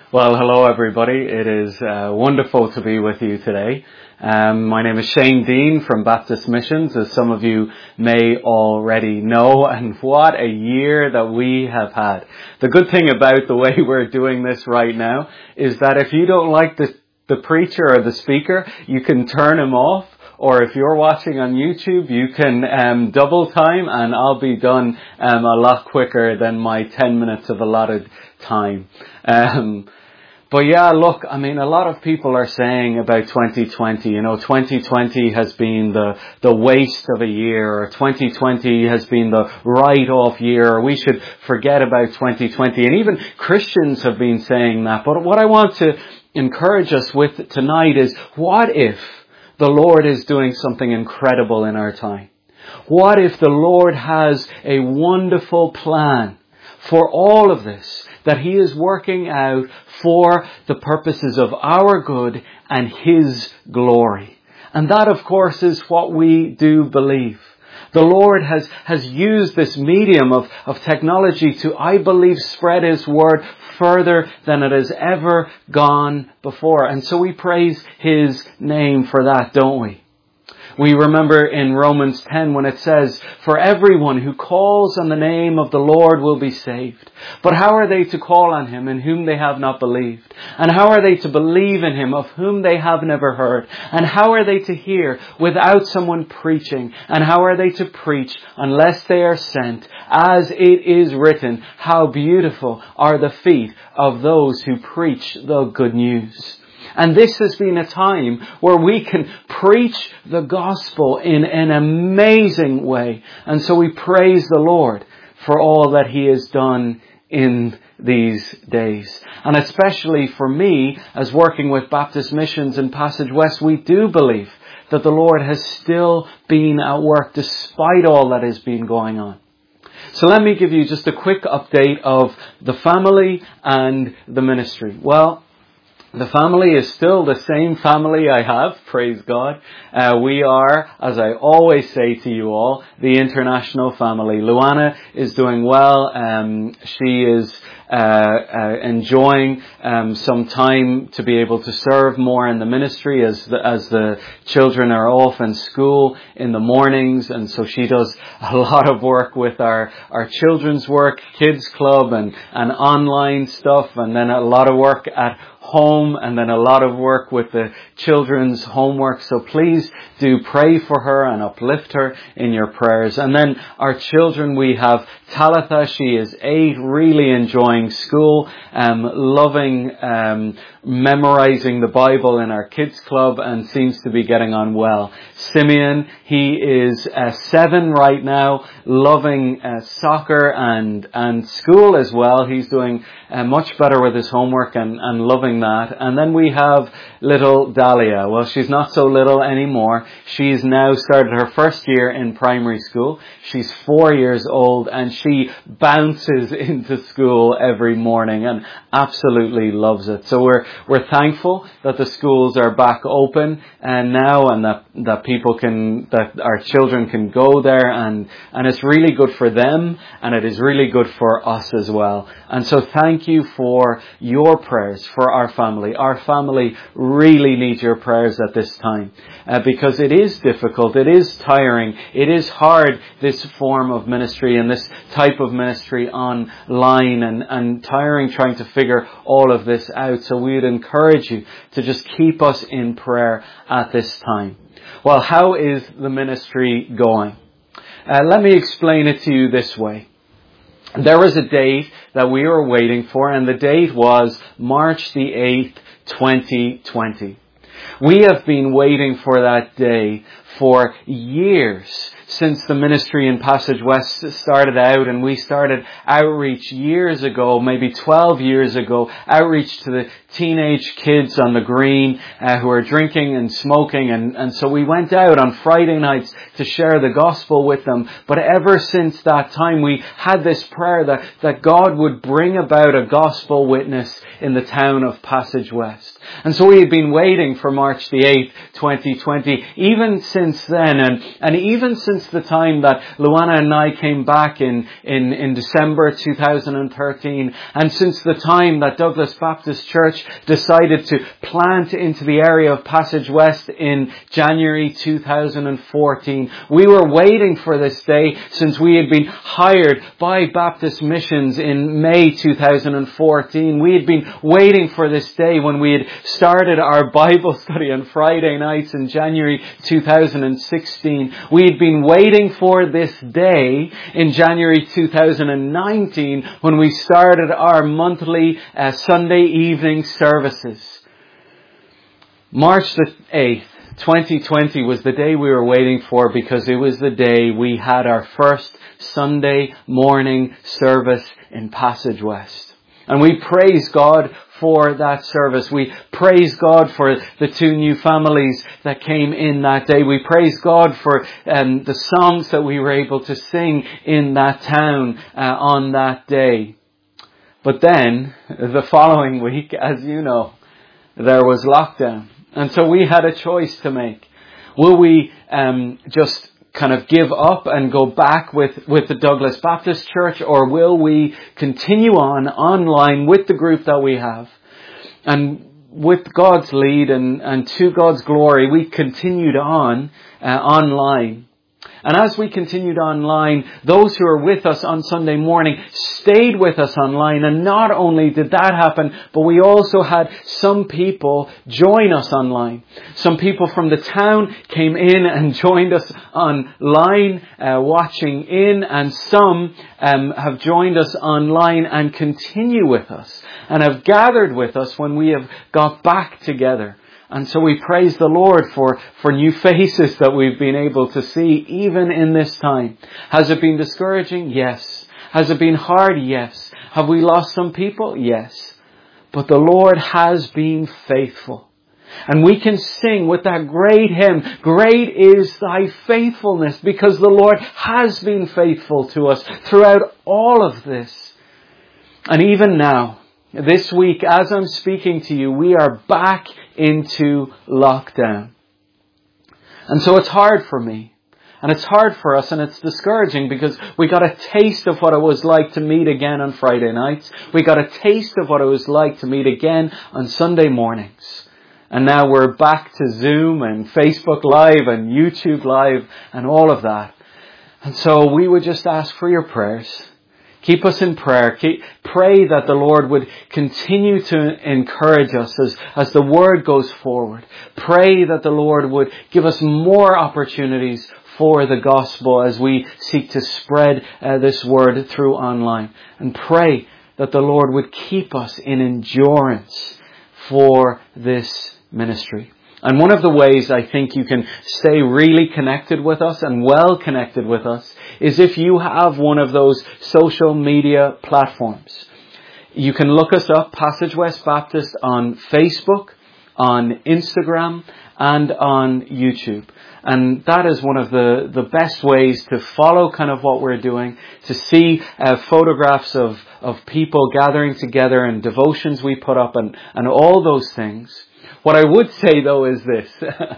Well, hello everybody. It is wonderful to be with you today. My name is Shane Dean from Baptist Missions, as some of you may already know, and what a year that we have had. The good thing about the way we're doing this right now is that if you don't like the preacher or the speaker, you can turn him off. Or if you're watching on YouTube, you can double time, and I'll be done a lot quicker than my 10 minutes of allotted time. But yeah, look, I mean, a lot of people are saying about 2020, 2020 has been the waste of a year, or 2020 has been the write-off year, or we should forget about 2020. And even Christians have been saying that. But what I want to encourage us with tonight is, what if the Lord is doing something incredible in our time? What if the Lord has a wonderful plan for all of this, that He is working out for the purposes of our good and His glory? And that, of course, is what we do believe. The Lord has used this medium of technology to, I believe, spread His word further than it has ever gone before. And so we praise His name for that, don't we? We remember in Romans 10 when it says, "For everyone who calls on the name of the Lord will be saved. But how are they to call on Him in whom they have not believed? And how are they to believe in Him of whom they have never heard? And how are they to hear without someone preaching? And how are they to preach unless they are sent? As it is written, how beautiful are the feet of those who preach the good news." And this has been a time where we can preach the gospel in an amazing way. And so we praise the Lord for all that He has done in these days. And especially for me, as working with Baptist Missions in Passage West, we do believe that the Lord has still been at work despite all that has been going on. So let me give you just a quick update of the family and the ministry. Well, the family is still the same family I have, praise God. We are, as I always say to you all, the international family. Luana is doing well. She is enjoying some time to be able to serve more in the ministry as the children are off in school in the mornings, and so she does a lot of work with our children's work, kids club and online stuff, and then a lot of work at home, and then a lot of work with the children's homework. So please do pray for her and uplift her in your prayers. And then our children, we have Talitha. She is 8, really enjoying school, loving memorizing the Bible in our kids club, and seems to be getting on well. Simeon, he is 7 right now, loving soccer and school as well. He's doing much better with his homework and loving that. And then we have little Dahlia. Well, she's not so little anymore. She's now started her first year in primary school. She's 4 years old, and she bounces into school every morning and absolutely loves it. So we're thankful that the schools are back open and now, and that our children can go there, and it's really good for them, and it is really good for us as well. And so thank you for your prayers for our family. Our family really needs your prayers at this time, because it is difficult, it is tiring, it is hard, this form of ministry and this type of ministry online, and tiring trying to figure all of this out. So we would encourage you to just keep us in prayer at this time. Well, how is the ministry going? Let me explain it to you this way. There was a date that we were waiting for, and the date was March the 8th, 2020. We have been waiting for that day for years, since the ministry in Passage West started out, and we started outreach years ago, maybe 12 years ago, outreach to the teenage kids on the green who are drinking and smoking, and so we went out on Friday nights to share the gospel with them. But ever since that time, we had this prayer that God would bring about a gospel witness in the town of Passage West. And so we had been waiting for March the 8th, 2020, even since then, and even since the time that Luana and I came back in December 2013, and since the time that Douglas Baptist Church decided to plant into the area of Passage West in January 2014. We were waiting for this day since we had been hired by Baptist Missions in May 2014. We had been waiting for this day when we had started our Bible study on Friday nights in January 2016. We had been waiting for this day in January 2019 when we started our monthly Sunday evening services. March the 8th, 2020 was the day we were waiting for, because it was the day we had our first Sunday morning service in Passage West. And we praise God for that service. We praise God for the 2 new families that came in that day. We praise God for the songs that we were able to sing in that town on that day. But then, the following week, as you know, there was lockdown. And so we had a choice to make. Will we just kind of give up and go back with the Douglas Baptist Church, or will we continue on online with the group that we have? And with God's lead and to God's glory, we continued on online. And as we continued online, those who were with us on Sunday morning stayed with us online. And not only did that happen, but we also had some people join us online. Some people from the town came in and joined us online, watching in. And some have joined us online and continue with us and have gathered with us when we have got back together. And so we praise the Lord for new faces that we've been able to see even in this time. Has it been discouraging? Yes. Has it been hard? Yes. Have we lost some people? Yes. But the Lord has been faithful. And we can sing with that great hymn, "Great is thy faithfulness," because the Lord has been faithful to us throughout all of this. And even now, this week, as I'm speaking to you, we are back into lockdown. And so it's hard for me. And it's hard for us, and it's discouraging, because we got a taste of what it was like to meet again on Friday nights. We got a taste of what it was like to meet again on Sunday mornings. And now we're back to Zoom and Facebook Live and YouTube Live and all of that. And so we would just ask for your prayers. Keep us in prayer. Pray that the Lord would continue to encourage us as the word goes forward. Pray that the Lord would give us more opportunities for the gospel as we seek to spread this word through online. And pray that the Lord would keep us in endurance for this ministry. And one of the ways I think you can stay really connected with us and well connected with us is if you have one of those social media platforms. You can look us up, Passage West Baptist, on Facebook, on Instagram, and on YouTube. And that is one of the best ways to follow kind of what we're doing, to see photographs of people gathering together and devotions we put up and all those things. What I would say, though, is this.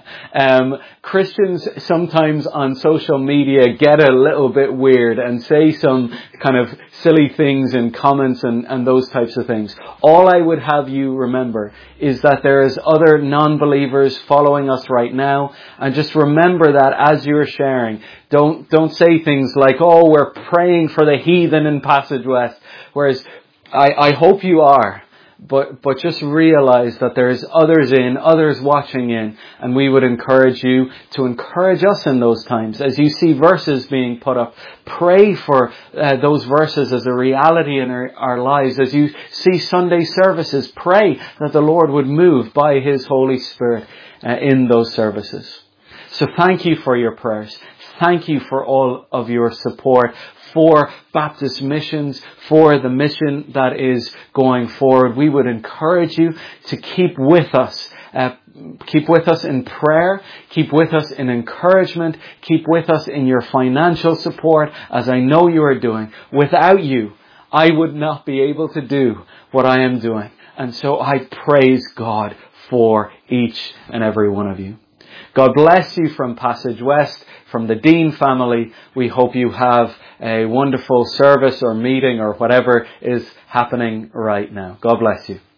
Christians sometimes on social media get a little bit weird and say some kind of silly things in comments and those types of things. All I would have you remember is that there is other non-believers following us right now. And just remember that as you're sharing. Don't say things like, "Oh, we're praying for the heathen in Passage West." Whereas I hope you are. But just realize that there's others watching in, and we would encourage you to encourage us in those times. As you see verses being put up, pray for those verses as a reality in our lives. As you see Sunday services, pray that the Lord would move by His Holy Spirit in those services. So thank you for your prayers. Thank you for all of your support for Baptist Missions, for the mission that is going forward. We would encourage you to keep with us. Keep with us in prayer. Keep with us in encouragement. Keep with us in your financial support, as I know you are doing. Without you, I would not be able to do what I am doing. And so I praise God for each and every one of you. God bless you from Passage West, from the Dean family. We hope you have a wonderful service or meeting or whatever is happening right now. God bless you.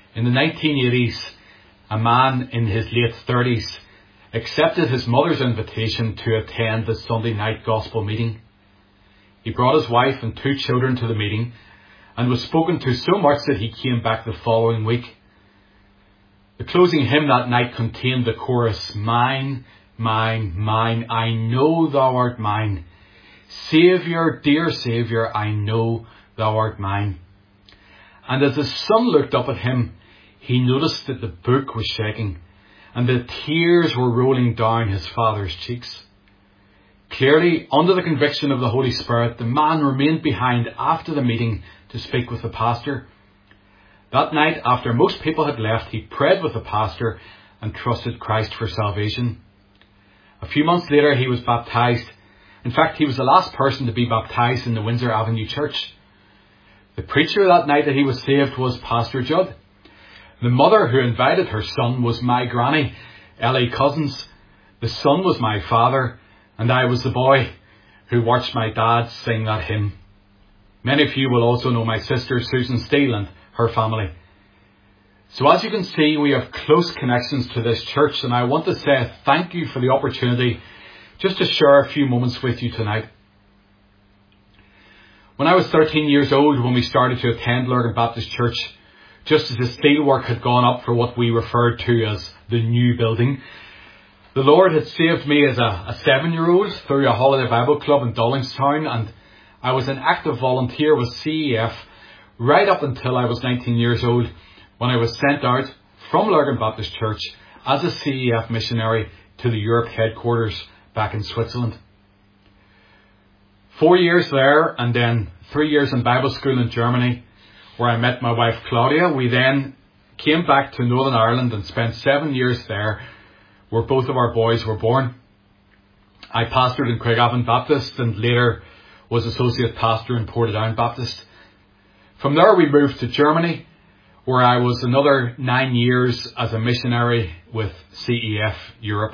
In the 1980s, a man in his late 30s accepted his mother's invitation to attend the Sunday night gospel meeting. He brought his wife and 2 children to the meeting and was spoken to so much that he came back the following week. The closing hymn that night contained the chorus, "Mine, mine, mine, I know thou art mine. Saviour, dear Saviour, I know thou art mine." And as his son looked up at him, he noticed that the book was shaking and the tears were rolling down his father's cheeks. Clearly, under the conviction of the Holy Spirit, the man remained behind after the meeting to speak with the pastor. That night, after most people had left, he prayed with the pastor and trusted Christ for salvation. A few months later, he was baptised. In fact, he was the last person to be baptised in the Windsor Avenue Church. The preacher that night that he was saved was Pastor Judd. The mother who invited her son was my granny, Ellie Cousins. The son was my father, and I was the boy who watched my dad sing that hymn. Many of you will also know my sister Susan Steele and her family. So as you can see, we have close connections to this church, and I want to say thank you for the opportunity just to share a few moments with you tonight. When I was 13 years old, when we started to attend Lurgan Baptist Church, just as the steelwork had gone up for what we referred to as the new building, the Lord had saved me as a 7-year-old through a holiday Bible club in Dollingstown, and I was an active volunteer with CEF right up until I was 19 years old, when I was sent out from Lurgan Baptist Church as a CEF missionary to the Europe headquarters back in Switzerland. 4 years there, and then 3 years in Bible school in Germany, where I met my wife Claudia. We then came back to Northern Ireland and spent 7 years there, where both of our boys were born. I pastored in Craigavon Baptist and later was associate pastor in Portadown Baptist. From there we moved to Germany, where I was another 9 years as a missionary with CEF Europe.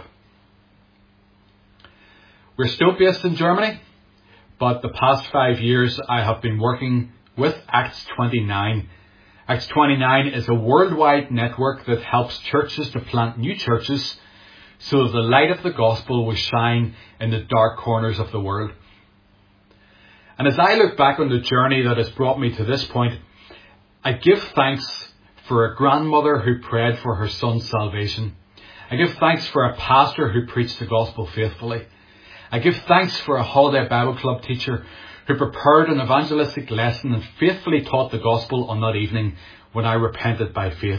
We're still based in Germany, but the past 5 years I have been working with Acts 29. Acts 29 is a worldwide network that helps churches to plant new churches so that the light of the gospel will shine in the dark corners of the world. And as I look back on the journey that has brought me to this point, I give thanks for a grandmother who prayed for her son's salvation. I give thanks for a pastor who preached the gospel faithfully. I give thanks for a holiday Bible club teacher who prepared an evangelistic lesson and faithfully taught the gospel on that evening when I repented by faith.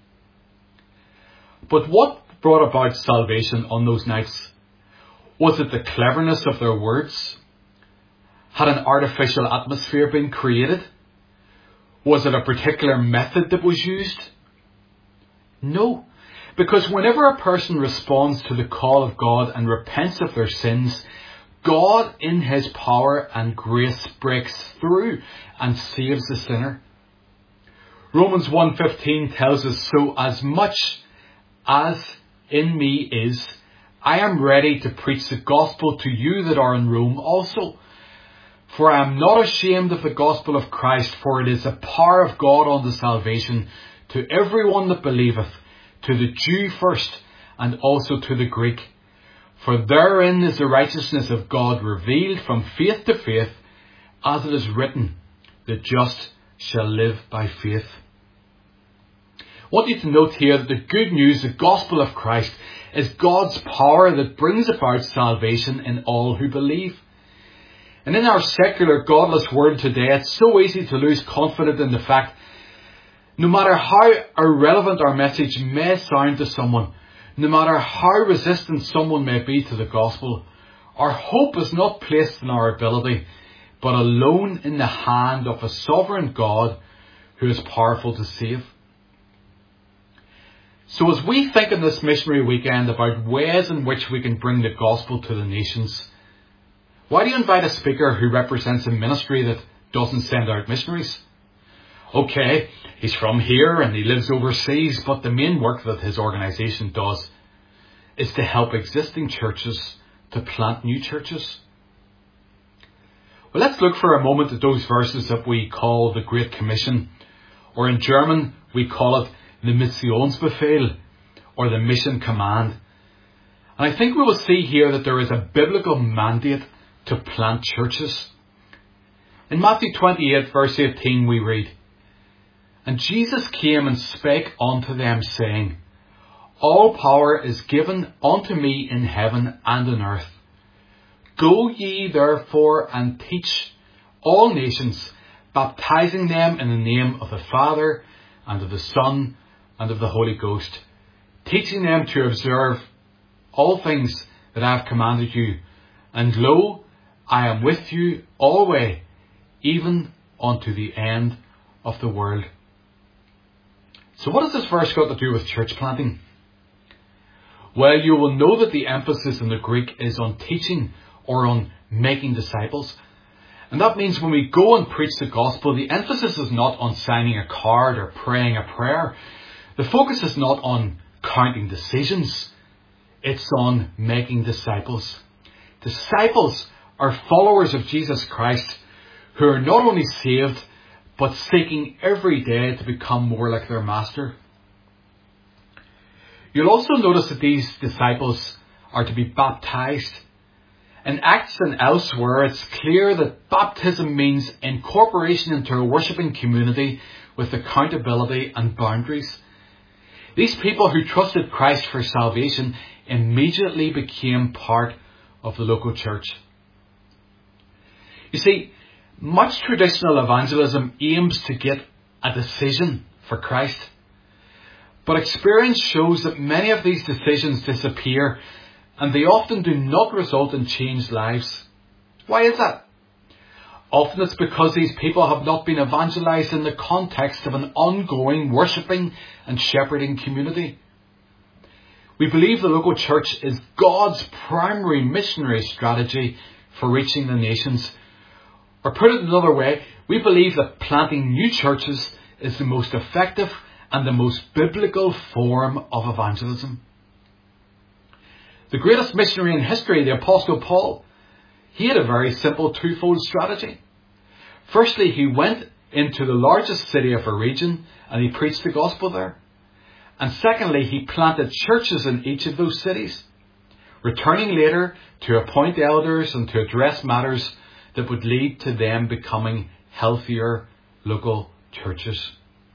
But what brought about salvation on those nights? Was it the cleverness of their words? Had an artificial atmosphere been created? Was it a particular method that was used? No. Because whenever a person responds to the call of God and repents of their sins, God in his power and grace breaks through and saves the sinner. Romans 1:15 tells us, "So as much as in me is, I am ready to preach the gospel to you that are in Rome also. For I am not ashamed of the gospel of Christ, for it is the power of God unto salvation to everyone that believeth, to the Jew first, and also to the Greek. For therein is the righteousness of God revealed from faith to faith, as it is written, the just shall live by faith." I want you to note here that the good news, the gospel of Christ, is God's power that brings about salvation in all who believe. And in our secular, godless world today, it's so easy to lose confidence in the fact, no matter how irrelevant our message may sound to someone, no matter how resistant someone may be to the gospel, our hope is not placed in our ability, but alone in the hand of a sovereign God who is powerful to save. So as we think in this missionary weekend about ways in which we can bring the gospel to the nations, why do you invite a speaker who represents a ministry that doesn't send out missionaries? Okay, he's from here and he lives overseas, but the main work that his organisation does is to help existing churches to plant new churches. Well, let's look for a moment at those verses that we call the Great Commission, or in German we call it the Missionsbefehl, or the mission command. And I think we will see here that there is a biblical mandate to plant churches. In Matthew 28 verse 18 we read, "And Jesus came and spake unto them, saying, All power is given unto me in heaven and on earth. Go ye therefore and teach all nations, baptizing them in the name of the Father and of the Son and of the Holy Ghost, teaching them to observe all things that I have commanded you. And lo, I am with you always, even unto the end of the world." So what has this verse got to do with church planting? Well, you will know that the emphasis in the Greek is on teaching or on making disciples. And that means when we go and preach the gospel, the emphasis is not on signing a card or praying a prayer. The focus is not on counting decisions. It's on making disciples. Disciples are followers of Jesus Christ who are not only saved, but seeking every day to become more like their master. You'll also notice that these disciples are to be baptized. In Acts and elsewhere, it's clear that baptism means incorporation into a worshipping community with accountability and boundaries. These people who trusted Christ for salvation immediately became part of the local church. You see, much traditional evangelism aims to get a decision for Christ. But experience shows that many of these decisions disappear, and they often do not result in changed lives. Why is that? Often it's because these people have not been evangelized in the context of an ongoing worshipping and shepherding community. We believe the local church is God's primary missionary strategy for reaching the nations. Or put it another way, we believe that planting new churches is the most effective and the most biblical form of evangelism. The greatest missionary in history, the Apostle Paul, he had a very simple twofold strategy. Firstly, he went into the largest city of a region and he preached the gospel there. And secondly, he planted churches in each of those cities, returning later to appoint elders and to address matters that would lead to them becoming healthier local churches.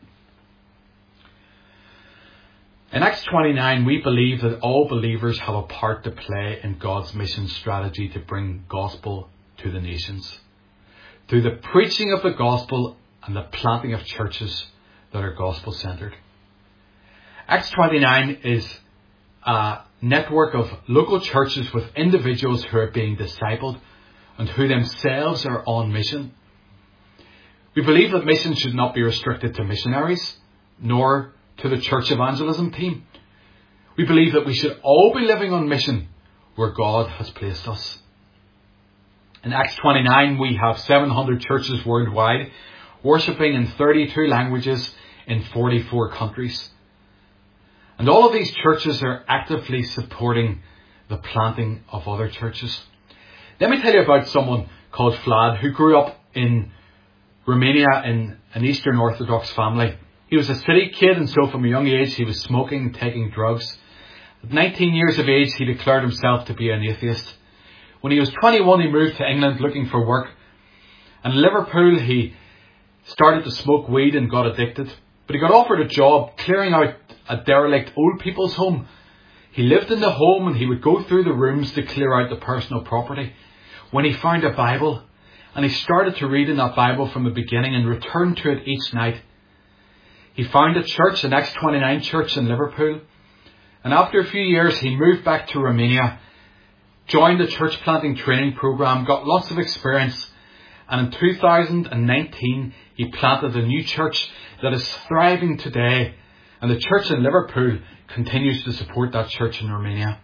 In Acts 29, we believe that all believers have a part to play in God's mission strategy to bring gospel to the nations, through the preaching of the gospel and the planting of churches that are gospel-centered. Acts 29 is a network of local churches with individuals who are being discipled and who themselves are on mission. We believe that mission should not be restricted to missionaries, nor to the church evangelism team. We believe that we should all be living on mission where God has placed us. In Acts 29, we have 700 churches worldwide, worshipping in 32 languages in 44 countries. And all of these churches are actively supporting the planting of other churches. Let me tell you about someone called Vlad who grew up in Romania in an Eastern Orthodox family. He was a city kid, and so from a young age he was smoking and taking drugs. At 19 years of age, he declared himself to be an atheist. When he was 21, he moved to England looking for work. And in Liverpool, he started to smoke weed and got addicted. But he got offered a job clearing out a derelict old people's home. He lived in the home and he would go through the rooms to clear out the personal property. When he found a Bible, and he started to read in that Bible from the beginning and returned to it each night. He found a church, an Acts 29 church in Liverpool. And after a few years, he moved back to Romania, joined the church planting training program, got lots of experience. And in 2019, he planted a new church that is thriving today. And the church in Liverpool continues to support that church in Romania.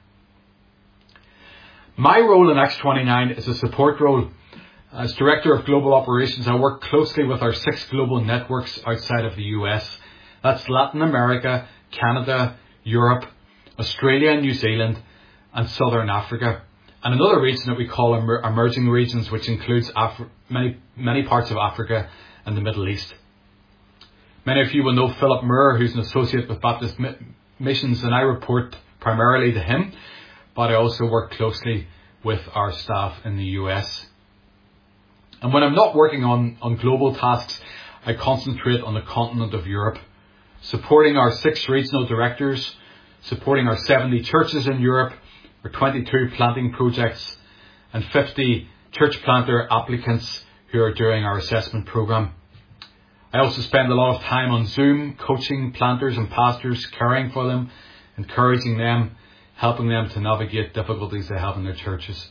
My role in Acts 29 is a support role. As Director of Global Operations, I work closely with our 6 global networks outside of the US. That's Latin America, Canada, Europe, Australia and New Zealand, and Southern Africa. And another region that we call emerging regions, which includes many parts of Africa and the Middle East. Many of you will know Philip Moore, who's an associate with Baptist Missions, and I report primarily to him, but I also work closely with our staff in the US. And when I'm not working on global tasks, I concentrate on the continent of Europe, supporting our 6 regional directors, supporting our 70 churches in Europe, our 22 planting projects, and 50 church planter applicants who are doing our assessment program. I also spend a lot of time on Zoom, coaching planters and pastors, caring for them, encouraging them, helping them to navigate difficulties they have in their churches.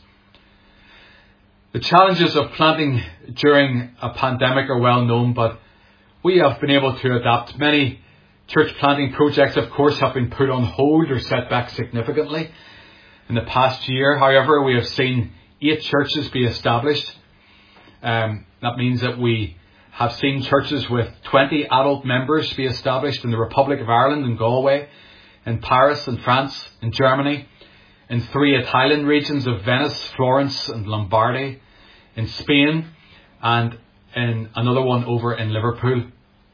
The challenges of planting during a pandemic are well known, but we have been able to adapt. Many church planting projects, of course, have been put on hold or set back significantly. In the past year, however, we have seen 8 churches be established. That means that we have seen churches with 20 adult members be established in the Republic of Ireland and Galway, in Paris and France, in Germany, in 3 Italian regions of Venice, Florence and Lombardy, in Spain, and in another one over in Liverpool.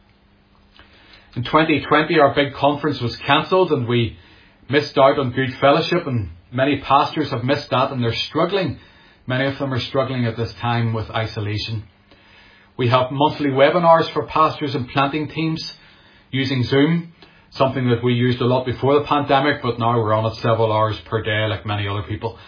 In 2020, our big conference was cancelled and we missed out on good fellowship, and many pastors have missed that and they're struggling. Many of them are struggling at this time with isolation. We have monthly webinars for pastors and planting teams using Zoom, something that we used a lot before the pandemic, but now we're on it several hours per day like many other people.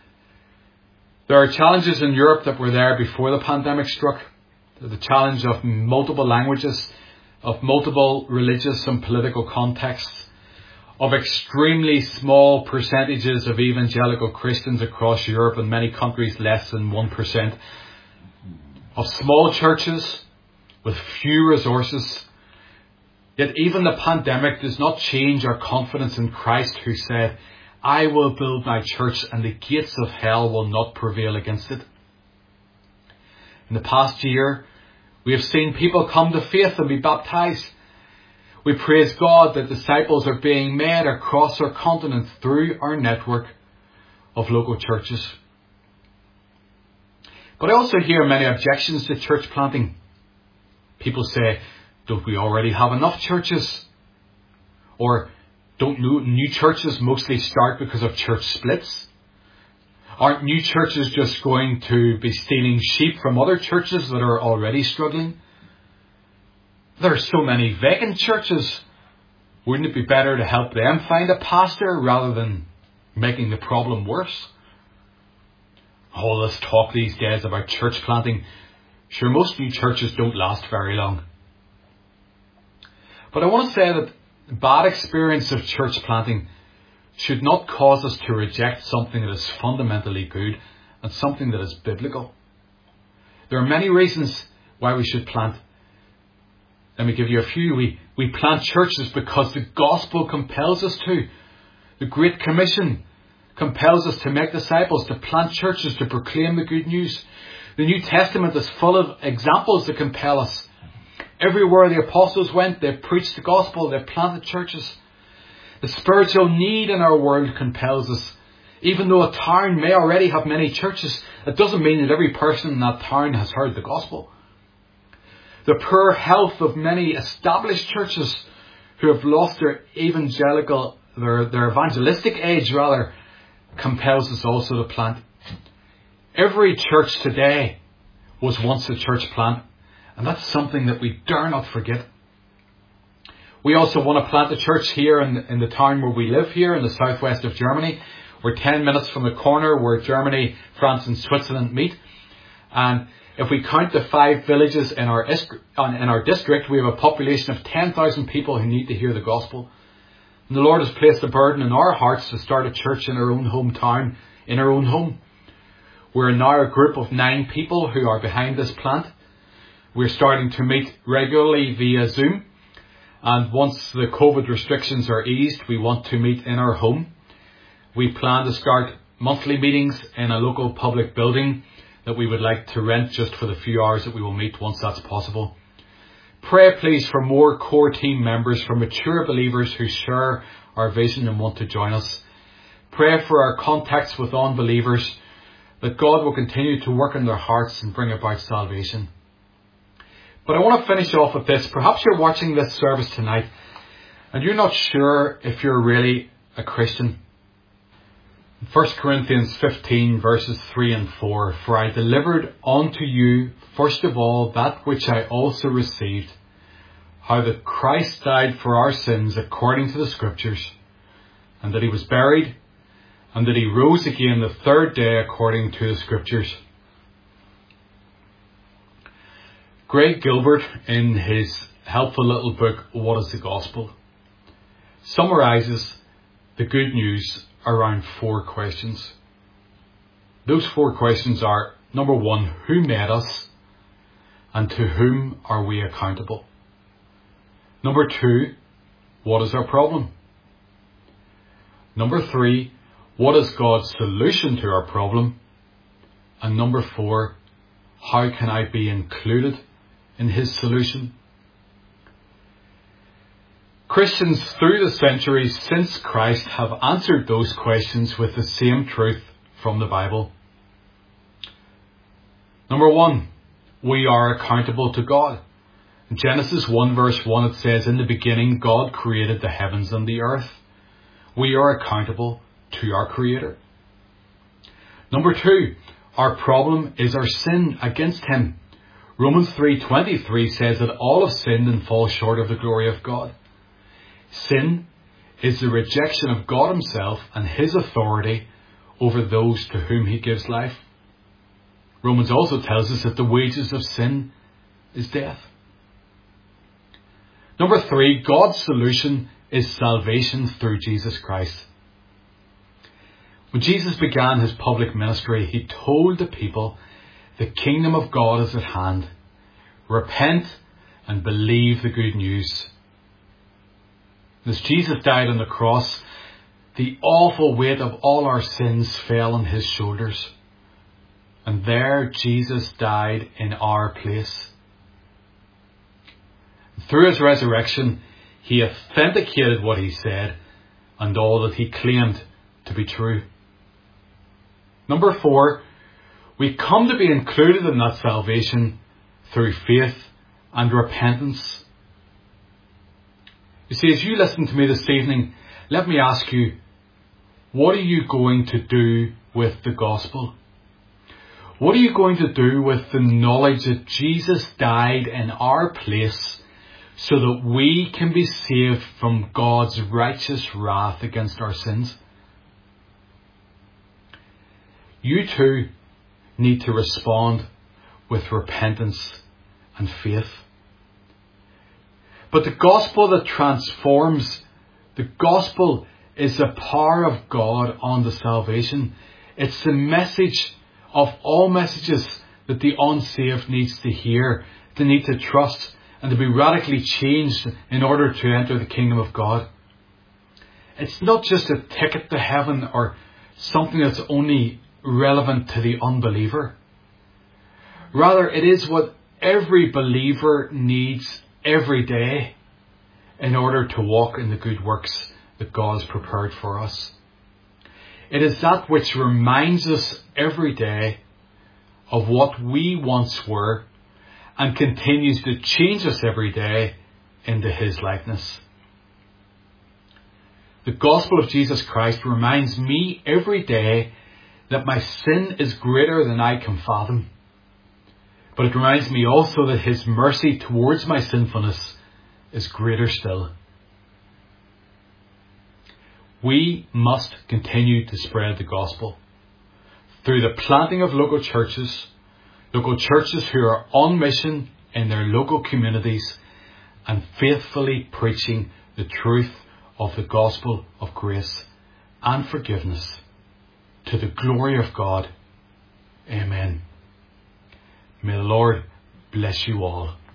There are challenges in Europe that were there before the pandemic struck. The challenge of multiple languages, of multiple religious and political contexts, of extremely small percentages of evangelical Christians across Europe, and many countries less than 1%, of small churches with few resources. Yet even the pandemic does not change our confidence in Christ, who said, "I will build my church and the gates of hell will not prevail against it." In the past year, we have seen people come to faith and be baptized. We praise God that disciples are being made across our continent through our network of local churches. But I also hear many objections to church planting. People say, "Don't we already have enough churches?" Or, "Don't new churches mostly start because of church splits? Aren't new churches just going to be stealing sheep from other churches that are already struggling? There are so many vacant churches. Wouldn't it be better to help them find a pastor rather than making the problem worse?" All this talk these days about church planting, sure, most new churches don't last very long. But I want to say that bad experience of church planting should not cause us to reject something that is fundamentally good and something that is biblical. There are many reasons why we should plant. Let me give you a few. We plant churches because the gospel compels us to. The Great Commission compels us to make disciples, to plant churches, to proclaim the good news. The New Testament is full of examples that compel us. Everywhere the apostles went, they preached the gospel, they planted churches. The spiritual need in our world compels us. Even though a town may already have many churches, it doesn't mean that every person in that town has heard the gospel. The poor health of many established churches who have lost their evangelistic edge compels us also to plant. Every church today was once a church plant, and that's something that we dare not forget. We also want to plant a church here in the town where we live here in the southwest of Germany. We're 10 minutes from the corner where Germany, France and Switzerland meet. And if we count the 5 villages in our district, we have a population of 10,000 people who need to hear the gospel. And the Lord has placed a burden in our hearts to start a church in our own hometown, in our own home. We're now a group of 9 people who are behind this plant. We're starting to meet regularly via Zoom. And once the COVID restrictions are eased, we want to meet in our home. We plan to start monthly meetings in a local public building that we would like to rent just for the few hours that we will meet once that's possible. Pray please for more core team members, for mature believers who share our vision and want to join us. Pray for our contacts with unbelievers, that God will continue to work in their hearts and bring about salvation. But I want to finish off with this. Perhaps you're watching this service tonight and you're not sure if you're really a Christian. 1 Corinthians 15 verses 3 and 4. For I delivered unto you first of all that which I also received, how that Christ died for our sins according to the Scriptures, and that he was buried, and that he rose again the third day according to the Scriptures. Greg Gilbert, in his helpful little book, What is the Gospel?, summarises the good news around 4 questions. Those 4 questions are, number 1, who made us, and to whom are we accountable? Number 2, what is our problem? Number 3, what is God's solution to our problem? And number 4, how can I be included in his solution? Christians through the centuries since Christ have answered those questions with the same truth from the Bible. Number 1, we are accountable to God. In Genesis 1 verse 1 it says, in the beginning God created the heavens and the earth. We are accountable to our Creator. Number 2, our problem is our sin against him. Romans 3:23 says that all have sinned and fall short of the glory of God. Sin is the rejection of God himself and his authority over those to whom he gives life. Romans also tells us that the wages of sin is death. Number 3, God's solution is salvation through Jesus Christ. When Jesus began his public ministry, he told the people, the kingdom of God is at hand. Repent and believe the good news. As Jesus died on the cross, the awful weight of all our sins fell on his shoulders. And there Jesus died in our place. Through his resurrection, he authenticated what he said and all that he claimed to be true. Number 4, we come to be included in that salvation through faith and repentance. You see, as you listen to me this evening, let me ask you, what are you going to do with the gospel? What are you going to do with the knowledge that Jesus died in our place so that we can be saved from God's righteous wrath against our sins? You too need to respond with repentance and faith. But the gospel that transforms, the gospel is the power of God unto salvation. It's the message of all messages that the unsaved needs to hear, they need to trust, and to be radically changed in order to enter the kingdom of God. It's not just a ticket to heaven or something that's only relevant to the unbeliever. Rather, it is what every believer needs every day in order to walk in the good works that God has prepared for us. It is that which reminds us every day of what we once were and continues to change us every day into his likeness. The gospel of Jesus Christ reminds me every day that my sin is greater than I can fathom. But it reminds me also that his mercy towards my sinfulness is greater still. We must continue to spread the gospel through the planting of local churches who are on mission in their local communities and faithfully preaching the truth of the gospel of grace and forgiveness to the glory of God. Amen. May the Lord bless you all.